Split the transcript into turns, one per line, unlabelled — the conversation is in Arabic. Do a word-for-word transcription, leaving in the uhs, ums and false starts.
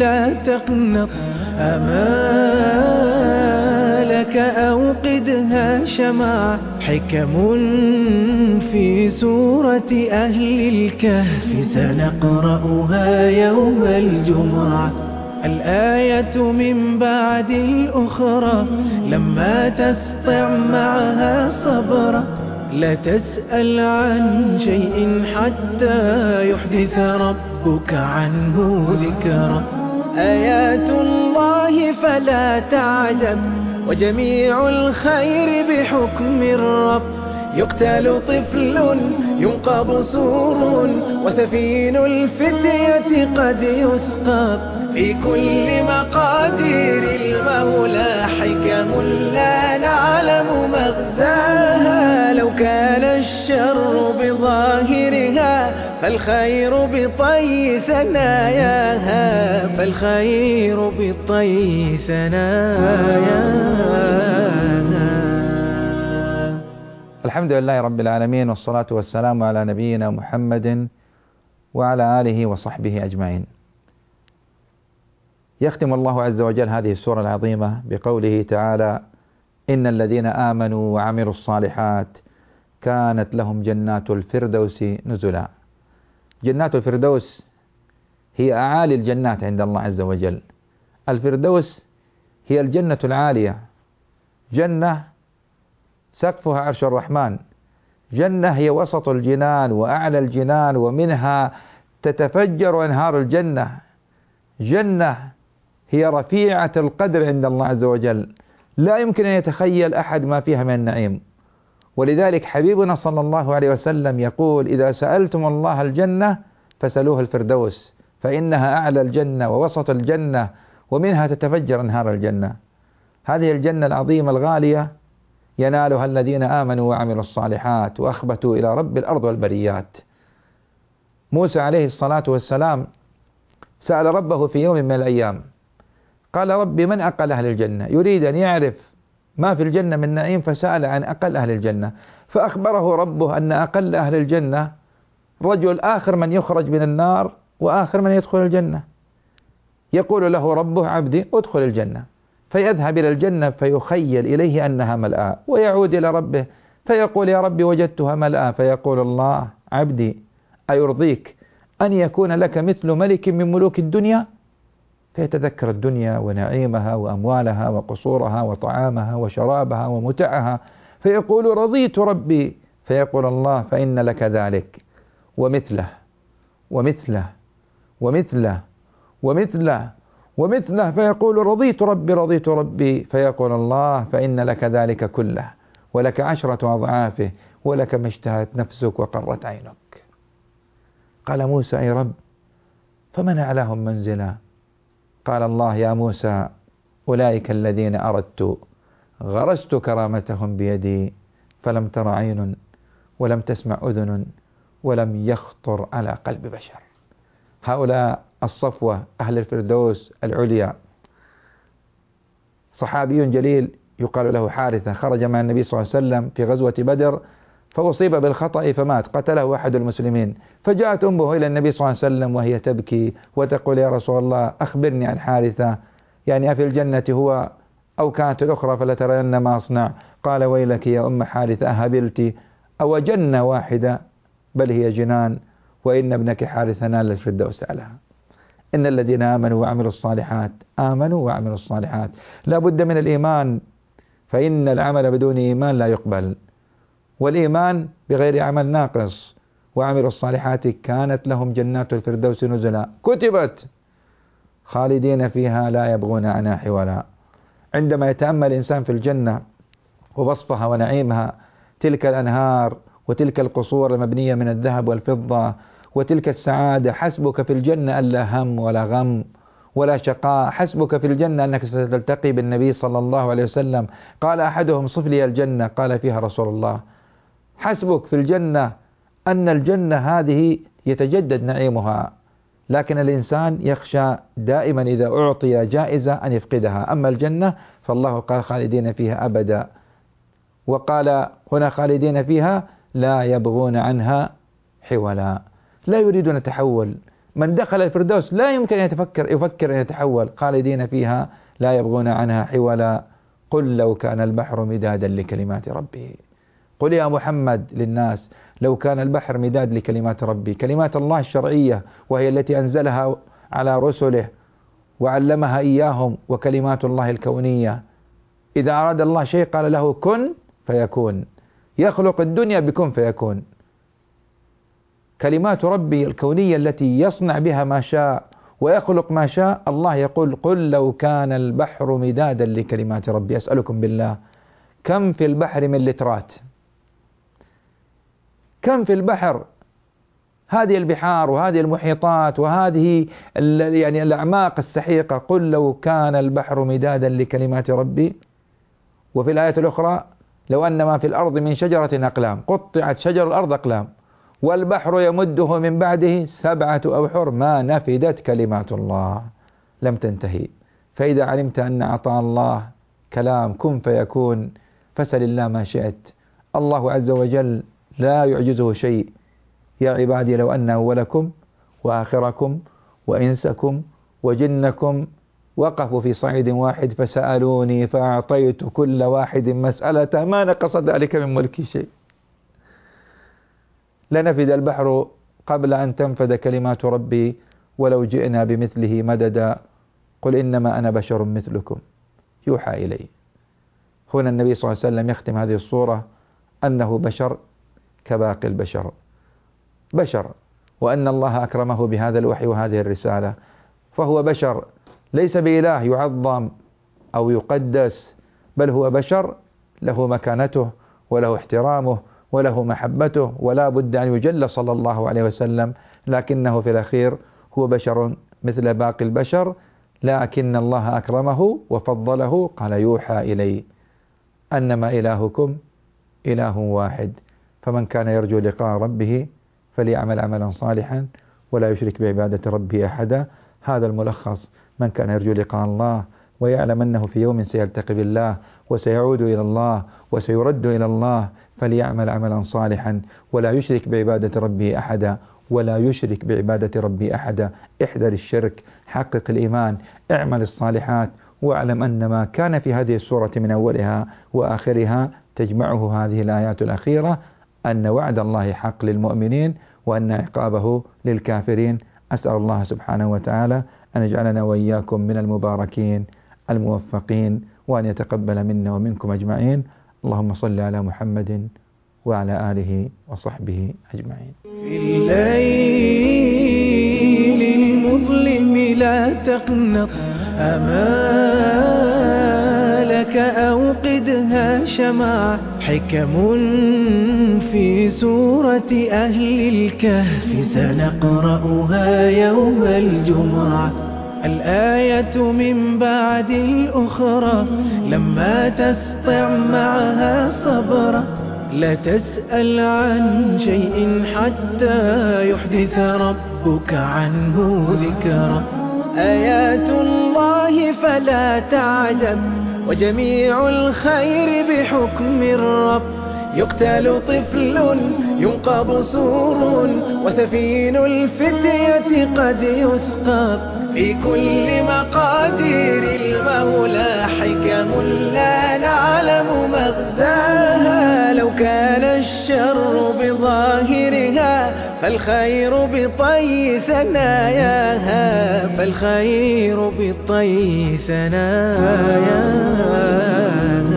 لا تقنط آمالك أوقدها شمعا. حكم في سورة أهل الكهف سنقرأها يوم الجمعة. الآية من بعد الأخرى لما تسطع معها صبرا. لا تسأل عن شيء حتى يحدث ربك عنه ذكرا. آيات الله فلا تعجب وجميع الخير بحكم الرب. يقتل طفل ينقب سور وسفين الفتية قد يسقط. في كل مقادير المولى حكم لا نعلم مغزاها. لو كان الشر بظاهرها فالخير بطي ثناياها. فالخير بطي ثناياها.
الحمد لله رب العالمين، والصلاة والسلام على نبينا محمد وعلى آله وصحبه أجمعين. يختم الله عز وجل هذه السورة العظيمة بقوله تعالى: إن الذين آمنوا وعملوا الصالحات كانت لهم جنات الفردوس نزلا. جنات الفردوس هي أعالي الجنات عند الله عز وجل. الفردوس هي الجنة العالية، جنة سقفها عرش الرحمن، جنة هي وسط الجنان وأعلى الجنان، ومنها تتفجر أنهار الجنة. جنة هي رفيعة القدر عند الله عز وجل، لا يمكن أن يتخيل أحد ما فيها من النعيم. ولذلك حبيبنا صلى الله عليه وسلم يقول: إذا سألتم الله الجنة فسألوه الفردوس، فإنها أعلى الجنة ووسط الجنة، ومنها تتفجر أنهار الجنة. هذه الجنة العظيمة الغالية ينالها الذين آمنوا وعملوا الصالحات وأخبتوا إلى رب الأرض والبريات. موسى عليه الصلاة والسلام سأل ربه في يوم من الأيام، قال: ربي من أقل أهل الجنة؟ يريد أن يعرف ما في الجنة من نعيم، فسأل عن أقل أهل الجنة، فأخبره ربه أن أقل أهل الجنة رجل آخر من يخرج من النار وآخر من يدخل الجنة. يقول له ربه: عبدي ادخل الجنة. فيذهب إلى الجنة فيخيل إليه أنها ملآن، ويعود إلى ربه فيقول: يا ربي وجدتها ملآن. فيقول الله: عبدي أيرضيك أن يكون لك مثل ملك من ملوك الدنيا؟ فيتذكر الدنيا ونعيمها وأموالها وقصورها وطعامها وشرابها ومتعها، فيقول: رضيت ربي. فيقول الله: فإن لك ذلك ومثله ومثله ومثله ومثله ومثله. فيقول: رضيت ربي رضيت ربي. فيقول الله: فإن لك ذلك كله ولك عشرة أضعافه ولك ما اشتهت نفسك وقرت عينك. قال موسى: أي رب، فمن أعلاهم منزلا؟ قال الله: يا موسى، أولئك الذين أردت غرست كرامتهم بيدي، فلم تر عين ولم تسمع أذن ولم يخطر على قلب بشر. هؤلاء الصفوة أهل الفردوس العليا. صحابي جليل يقال له حارثة خرج مع النبي صلى الله عليه وسلم في غزوة بدر، فأصيب بالخطأ فمات، قتله أحد المسلمين. فجاءت أمه إلى النبي صلى الله عليه وسلم وهي تبكي وتقول: يا رسول الله أخبرني عن حارثة، يعني أفي الجنة هو أو كانت الأخرى فلترين ما أصنع؟ قال: ويلك يا أم حارثة، أهبلت؟ أو جنة واحدة؟ بل هي جنان، وإن ابنك حارثة نال الفردوس أعلاها. إن الذين آمنوا وعملوا الصالحات آمنوا وعملوا الصالحات. لا بد من الإيمان، فإن العمل بدون إيمان لا يقبل، والإيمان بغير عمل ناقص. وعملوا الصالحات كانت لهم جنات الفردوس نزلا، كتبت خالدين فيها لا يبغون عنها حولا. عندما يتأمل الإنسان في الجنة ووصفها ونعيمها، تلك الأنهار وتلك القصور المبنية من الذهب والفضة وتلك السعادة، حسبك في الجنة ألا هم ولا غم ولا شقاء. حسبك في الجنة أنك ستلتقي بالنبي صلى الله عليه وسلم. قال أحدهم: صف لي الجنة. قال: فيها رسول الله. حسبك في الجنة أن الجنة هذه يتجدد نعيمها، لكن الإنسان يخشى دائما إذا أعطي جائزة أن يفقدها. أما الجنة فالله قال: خالدين فيها أبدا. وقال هنا: خالدين فيها لا يبغون عنها حولا. لا يريدون تحول من دخل الفردوس لا يمكن أن يتفكر يفكر أن يتحول، خالدين فيها لا يبغون عنها حولا. قل لو كان البحر مدادا لكلمات ربي. قل يا محمد للناس لو كان البحر مداد لكلمات ربي، كلمات الله الشرعية وهي التي أنزلها على رسله وعلمها إياهم، وكلمات الله الكونية إذا أراد الله شيء قال له كن فيكون، يخلق الدنيا بكن فيكون. كلمات ربي الكونية التي يصنع بها ما شاء ويخلق ما شاء. الله يقول قل لو كان البحر مدادا لكلمات ربي. أسألكم بالله كم في البحر من لترات؟ كم في البحر؟ هذه البحار وهذه المحيطات وهذه يعني الأعماق السحيقة. قل لو كان البحر مدادا لكلمات ربي. وفي الآية الأخرى لو أن ما في الأرض من شجرة أقلام، قطعت شجر الأرض أقلام، والبحر يمده من بعده سبعة أبحر ما نفدت كلمات الله. لم تنتهي. فإذا علمت أن عطاء الله كلام كن فيكون فسل الله ما شئت. الله عز وجل لا يعجزه شيء. يا عبادي لو أن أولكم وآخركم وإنسكم وجنكم وقفوا في صعيد واحد فسألوني فأعطيت كل واحد مسألة ما نقص ذلك من ملكي شيء. لنفد البحر قبل أن تنفد كلمات ربي ولو جئنا بمثله مددا. قل إنما أنا بشر مثلكم يوحى إلي. هنا النبي صلى الله عليه وسلم يختم هذه الصورة أنه بشر كباقي البشر، بشر، وأن الله أكرمه بهذا الوحي وهذه الرسالة، فهو بشر ليس بإله يعظم أو يقدس، بل هو بشر له مكانته وله احترامه وله محبته، ولا بد أن يجل صلى الله عليه وسلم، لكنه في الأخير هو بشر مثل باقي البشر، لكن الله أكرمه وفضله. قال يوحى إلي أنما إلهكم إله واحد، فمن كان يرجو لقاء ربه فليعمل عملا صالحا ولا يشرك بعبادة ربه أحدا. هذا الملخص. من كان يرجو لقاء الله ويعلم أنه في يوم سيلتقي بالله وسيعود إلى الله وسيرد إلى الله فليعمل عملا صالحا ولا يشرك بعبادة ربه أحدا، ولا يشرك بعبادة ربه أحدا. احذر الشرك، حقق الإيمان، اعمل الصالحات، واعلم أن ما كان في هذه السورة من أولها وآخرها تجمعه هذه الآيات الأخيرة، أن وعد الله حق للمؤمنين وأن عقابه للكافرين. أسأل الله سبحانه وتعالى أن يجعلنا وإياكم من المباركين الموفقين، وأن يتقبل منا ومنكم أجمعين. اللهم صل على محمد وعلى آله وصحبه أجمعين.
في الليل المظلم لا تقنط، أمالك أوقدها شمعا، حكم في سورة أهل الكهف سنقرأها يوم الجمعة، الآية من بعد الأخرى، لما تسطع معها صبرا لا تسأل عن شيء حتى يحدث ربك عنه ذكرا. آيات الله فلا تعجب، وجميع الخير بحكم الرب، يقتل طفل ينقب سور، وسفين الفتية قد يثقب، في كل مقادير المولى حكم لا نعلم مغزاها. لو كان الشر بظاهرها فالخير بطي ثناياها، فالخير بطي ثناياها.